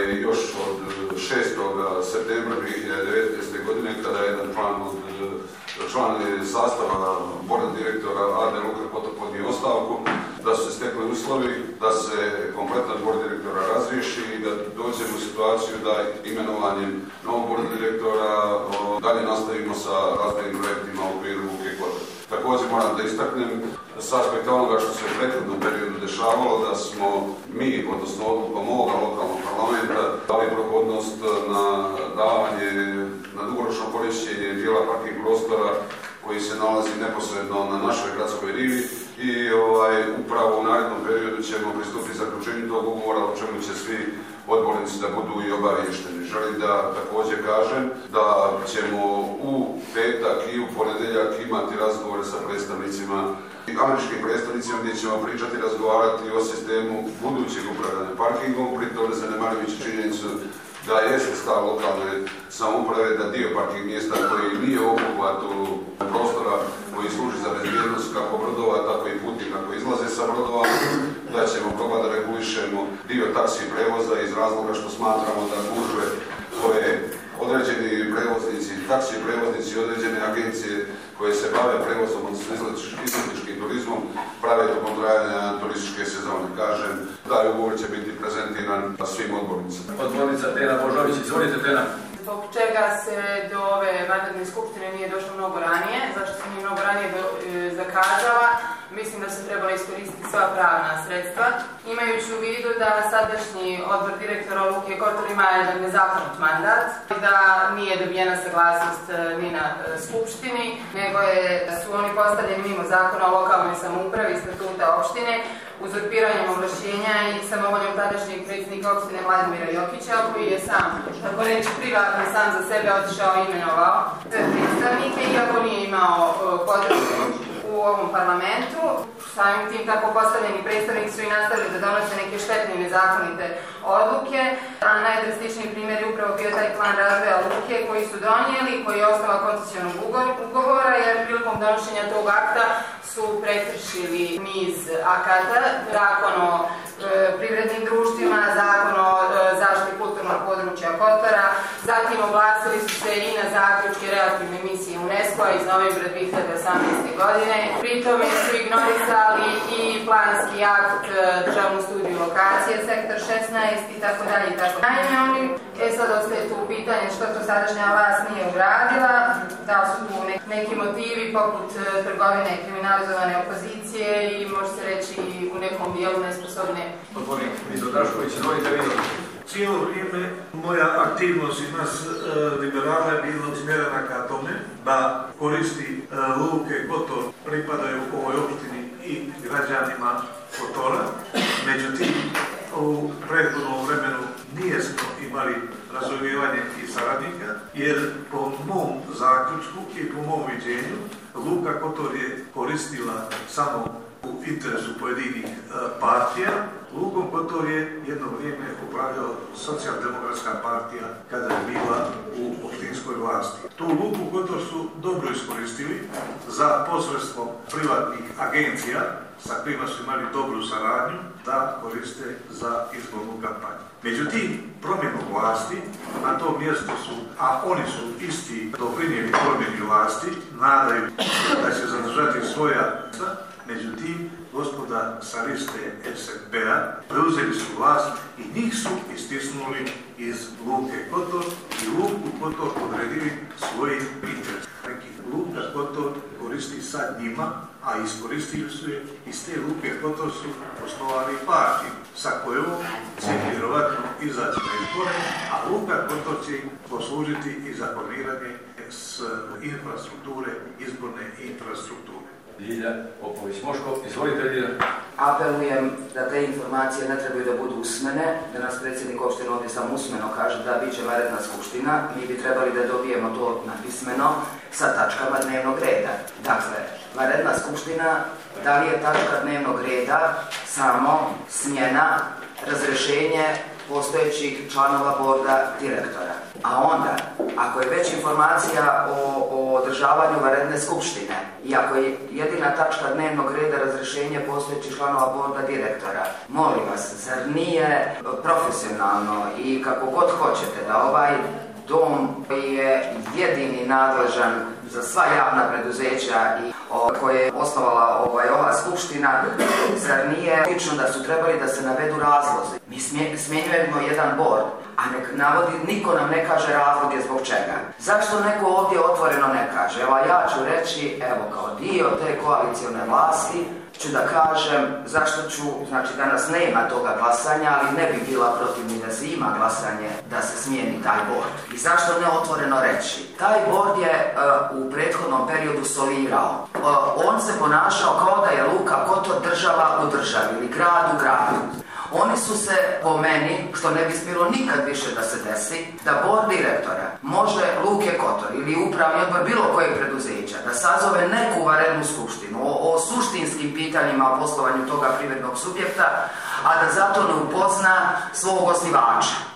još od 6. septembra 2019. godine kada je jedan član sastava borda direktora AD Luka Kotor podnio ostavku, da su se stekli uslovi da se kompletan bord direktora razriješi i da dođemo u situaciju da imenovanjem novog borda direktora dalje nastavimo sa razvojnim projektima u okviru Luke Kotor. Također moram da istaknem s aspekta onoga što se u prethodnom periodu dešavalo, da smo mi, odnosno odlukom ovoga lokalnog parlamenta, dali prohodnost na davanje, na dugoročno korištenje dijela parking prostora koji se nalazi neposredno na našoj gradskoj rivi i upravo u narednom periodu ćemo pristupiti zaključenju tog ugovora, o čemu će svi odbornici da budu i obaviješteni. Želim da također kažem da ćemo u petak i u ponedjeljak imati razgovore sa predstavnicima, američkim predstavnicima, gdje ćemo pričati i razgovarati o sistemu budućeg upravljanja parkingom, pri tome zanemarujući činjenicu da jeste stav lokalne samouprave da dio parking mjesta koji nije u obuhvatu prostora koji služi za bezbjednost kako brodova, tako i putnika koji izlaze sa brodova, da ćemo probati da regulišemo dio taksi prevoza iz razloga što smatramo da gužve koje određeni prevoznici, taksi prevoznici i određene agencije koje se bave prevozom, odnosno izletničkim turizmom, prave tokom trajanja turističke sezone. Kažem, taj ugovor će biti prezentiran svim odbornicama. Odbornica Tena Božović, izvolite Tena. Zbog čega se do ove vanredne skupštine nije došlo mnogo ranije, zašto se nije mnogo ranije zakazala, mislim da se trebala iskoristiti sva pravna sredstva. Imajući u vidu da sadašnji odbor direktora Luke Kotor ima jedan nezakonit mandat, da nije dobijena saglasnost ni na skupštini, nego su oni postavljeni mimo zakona o lokalnoj samoupravi i statuta opštine, uzurpiranjem ovlašćenja i samovoljom tadašnjeg predsjednika opštine Vladimira Jokića, koji je sam, tako reći privatno, sam za sebe otišao i imenovao predstavnike, iako nije imao podršku u ovom parlamentu. Samim tim tako postavljeni predstavnici su i nastavili da donose neke štetne i nezakonite odluke, a najdrastičniji primjer je upravo bio taj plan razvoja Luke koji su donijeli, koji je osnova koncesionog ugovora, jer prilikom donošenja tog akta su prekršili niz akata, zakon o privrednim društvima, zakon o zaštiti kulturnog područja Kotora, zatim oglasili su se i na zaključke relativne misije UNESCO-a iz novembra 2018. godine. Pri tome su ignorisali i planski akt državnu studiju lokacije, sektor 16 i tako dalje. Sad ostaje tu pitanje što to sadašnja vlast nije uradila, da su tu neki motivi poput trgovine kriminalizovane opozicije i može se reći u nekom dijelu nesposobne. Odbornik Mizo Drašković, izvolite Mizo. Cijelo vrijeme moja aktivnost i nas liberala je bila usmjerena ka tome da koristi Luke Kotor pripadaju ovoj opštini i građanima Kotora. Međutim, u prethodnom vremenu nije smo imali razumijevanje i saradnika, jer po mom zaključku i po mom viđenju Luka Kotor je koristila samo u interesu pojedinih partija. Lukom Kotor je jedno vrijeme upravljala Socijaldemokratska partija kada je bila u opštinskoj vlasti. Tu Luku Kotor su dobro iskoristili za posredstvom privatnih agencija sa kojima su imali dobru saradnju da koriste za izbornu kampanju. Međutim, promjenu vlasti na tom mjestu su, a oni su isti doprinijeli promjeni vlasti, nadaju da će zadržati svoja mjesta. Međutim, gospoda sa liste SNP-a preuzeli su vlast i njih su istisnuli iz Luke Kotor i Luku Kotor odredili svojim interesom. Luka Kotor koristi sad njima, a iskoristili su je iz te Luke Kotor su osnovali partiju sa kojom će vjerovatno izaći na izbore, a Luka Kotor će poslužiti i za formiranje s infrastrukture, izborne infrastrukture. Ljilja Popović-Moškov, izvolite Ljilja. Apelujem da te informacije ne trebaju da budu usmene, da nas predsjednik opštine ovdje samo usmeno kaže da bit će vanredna skupština, mi bi trebali da dobijemo to napismeno sa tačkama dnevnog reda. Dakle, vanredna skupština, da li je tačka dnevnog reda samo smjena, razrešenje postojećih članova borda direktora. A onda, ako je već informacija o održavanju vanredne skupštine i ako je jedina tačka dnevnog reda razrješenje postojećih članova borda direktora, molim vas, zar nije profesionalno i kako god hoćete da ovaj dom koji je jedini nadležan za sva javna preduzeća i koje je osnovala ova skupština, zar nije logično da su trebali da se navedu razlozi? Mi smjenjujemo jedan bord, a niko nam ne kaže razloge zbog čega. Zašto neko ovdje otvoreno ne kaže? Evo ja ću reći, kao dio te koalicione vlasti, ću da kažem zašto ću, znači danas nema toga glasanja, ali ne bi bila protiv ni da se ima glasanje da se smijeni taj bord. I zašto ne otvoreno reći? Taj bord je u prethodnom periodu solirao. On se ponašao kao da je Luka Kotor država u državi ili grad u gradu. Oni su se, po meni, što ne bi smjelo nikad više da se desi, da bord direktora može Luke Kotor ili upravni odbor bilo kojeg preduzeća da sazove neku vanrednu skupštinu o suštinskim pitanjima o poslovanju toga privrednog subjekta, a da zato ne upozna svog osnivača.